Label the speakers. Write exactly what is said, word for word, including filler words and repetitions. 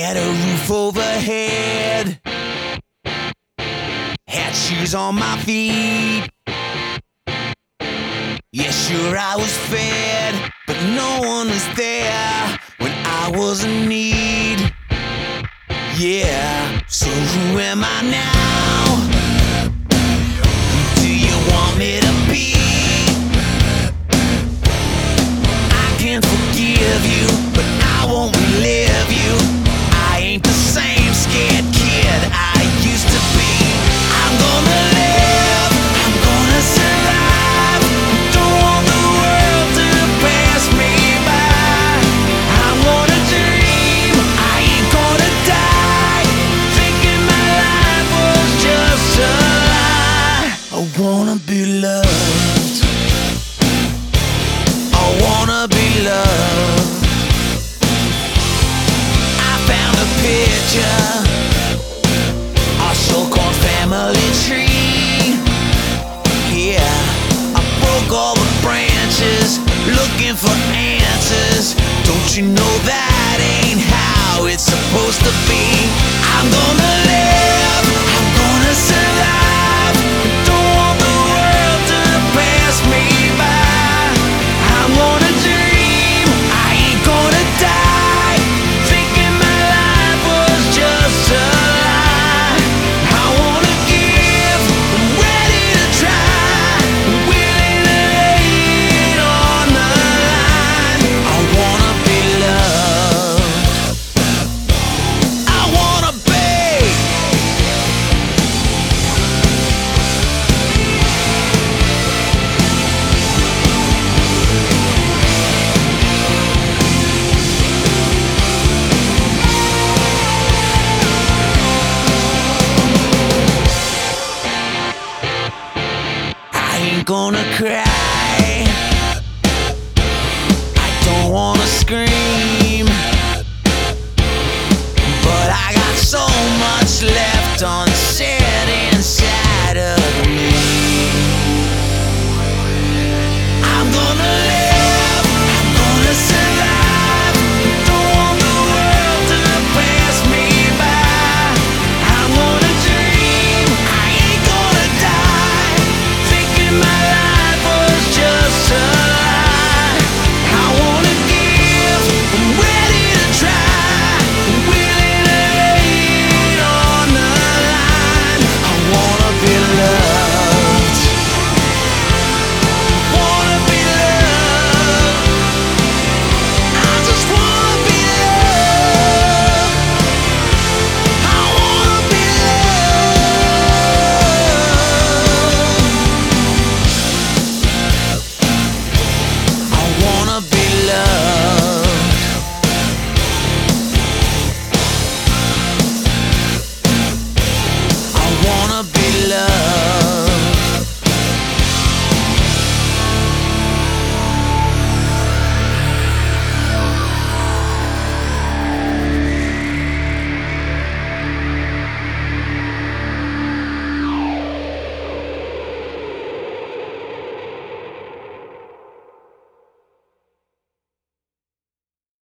Speaker 1: Had a roof overhead, had shoes on my feet. Yeah, sure I was fed, but no one was there when I was in need. Yeah, so who am I now? Who do you want me to be? I can forgive you, but I won't relive you. I ain't the same scared kid I used to be. I'm gonna live, I'm gonna survive. Don't want the world to pass me by. I'm gonna dream, I ain't gonna die. Thinking my life was just a lie. I wanna be loved, I wanna be loved. I found a picture, our so-called family tree. Yeah, I broke all the branches, looking for answers. Don't you know that ain't how it's supposed to be? I'm gonna live, I'm gonna survive. Don't want the world to pass me by. I'm gonna dream, I ain't gonna die. Thinking my life was just a lie. I wanna give, I'm ready to try. I'm willing to lay it on the line. I wanna be loved, I wanna be. I ain't gonna cry, I don't wanna scream, but I got so much left unsaid.